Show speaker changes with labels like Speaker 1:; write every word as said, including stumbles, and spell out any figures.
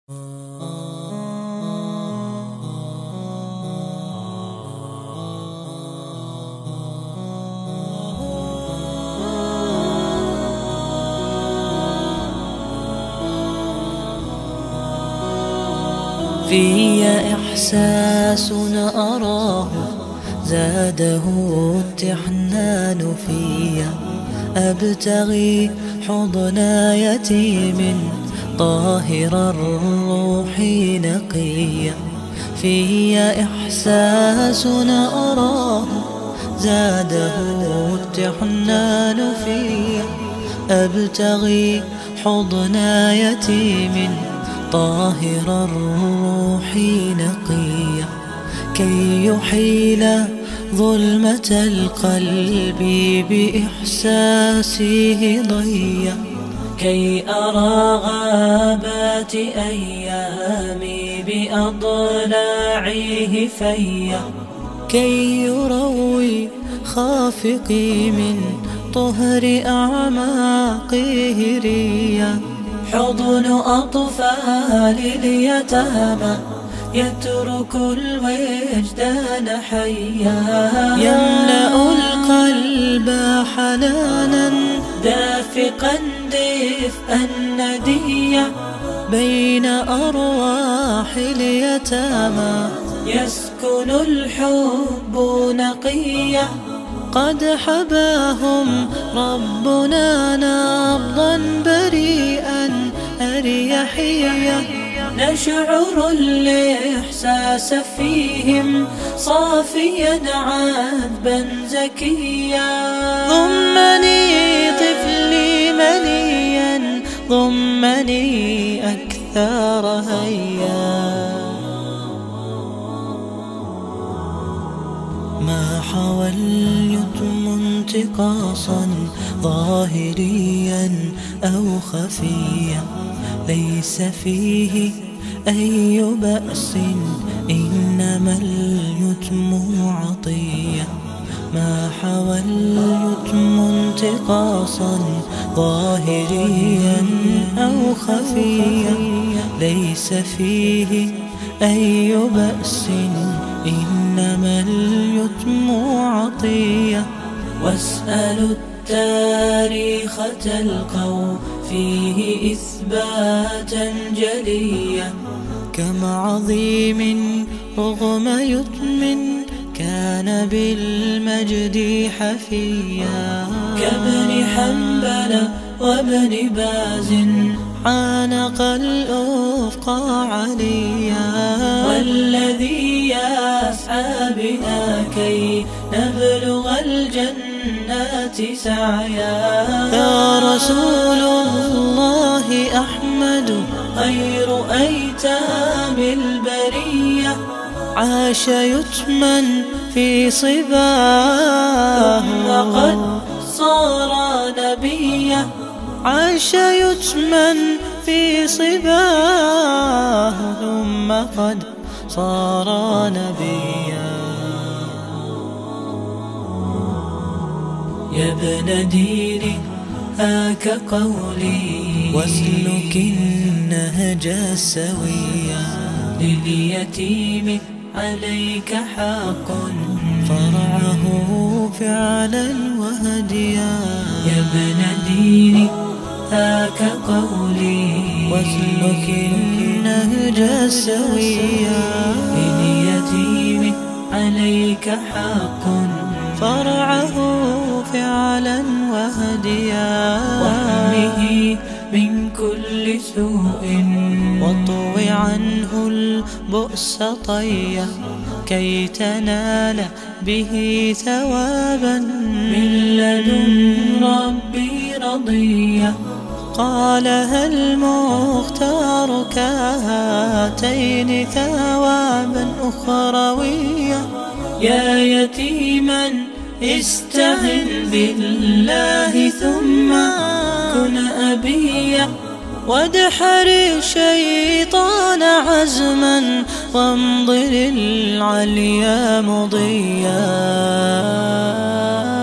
Speaker 1: في إحساس أراه زاده التحنان في أبتغي حضن يتيم طاهر الروح نقيا. في إحساس أراه زاده التحنان في أبتغي حضن يتيم طاهر الروح نقيا، كي يحيل ظلمة القلب بإحساسه ضيا، كي أرى غابات أيامي بأضلاعه فيا، كي يروي خافقي من طهر أعماقه ريا. حضن أطفال اليتامى يترك الوجدان حيا، يملأ القلب حنانا دافقا دفئا نديا. بين أرواح اليتامى يسكن الحب نقيا، قد حباهم ربنا نبضا بريئا أريحيا. نشعر الإحساس فيهم صافيا عذبا زكيا. ضمني طفلي مليا ضمني أكثر هيا، ما حوى اليتم انتقاصا ظاهريا أو خفيا، ليس فيه أي بأس إنما اليتم عطية. ما حوى اليتم انتقاصا ظاهريا أو خفيا، ليس فيه أي بأس إنما اليتم عطية. واسألوا التاريخ تلقوا فيه إثباتا جليا، كم عظيم رغم يتم كان بالمجد حفيا، كابن حنبل وابن باز عانق الأفق عليا، والذي يسعى بنا كي نبلغ الجنات سعيا. يا رسول الله أحمد خير أيتام البرية، عاش يتما في صباه ثم قد صار نبيا. عاش يتما في صباه ثم قد صار نبيا. يا ابن ديني هاك قولي واسلك النهج السويا، لليتيم عليك حق فرعه فعلا وهديا. يا ابن ديني هاك قولي واسلك النهج السويا، لليتيم عليك حق فرعه فعلا وهديا. واحمه من كل سوء واطوي عنه البؤس طيا، كي تنال به ثوابا من لدن ربي رضيا. قالها المختار كهاتين ثوابا أخرويا. يا يتيما استهن بالله ثم كن أبيا، وادحر الشيطان عزما وامض للعليا مضيا.